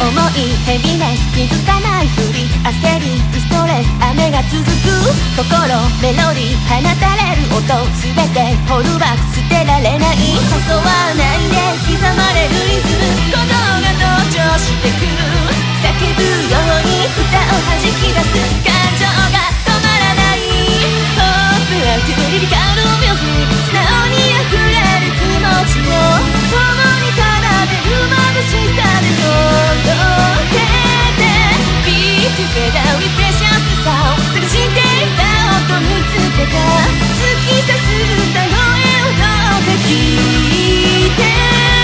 重いヘビネス気づかないふり焦りストレス雨が続く心メロディー放たれる音全てホールバック捨てられない誘わないで刻まれるリズム鼓動が登場してくる叫ぶように歌を弾き出す感情が止まらないポップアウトリリカルミュージック素直に溢れる気持ちを共に奏でる眩しさで届けて Be together with precious sound 探していた音見つけた突き刺す歌声をどうか聞いて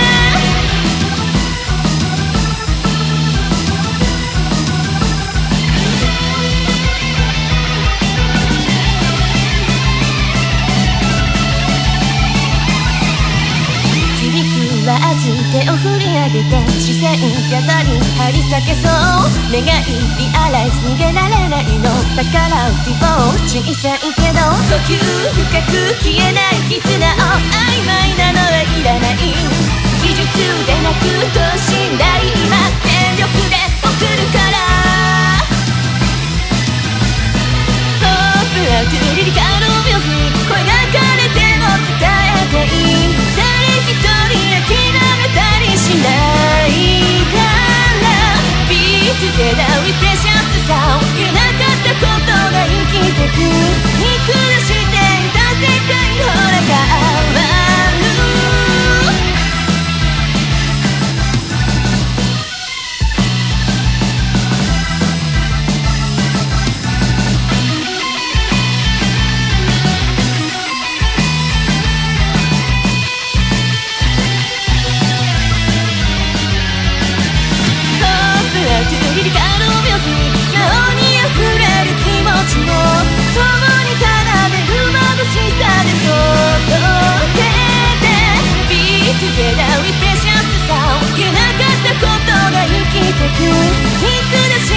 わず手を振り上げて視線ギャザリン張り裂けそう願いリアライズ逃げられないのだからディボー小さいけど呼吸深く消えない絆を曖昧なのはいらない技術でなく等身大今全力で送るからポップアウトリリカルミュージック声が枯れても伝えたい誰一人諦めたりしないから Be together with precious sound 言えなかったことが生きてく見下していた世界ほら変わるリリカルミュージック素直に溢れる気持ちを共に奏でる眩しさで届けて Be together with precious sound 言えなかったことが生きてく見下し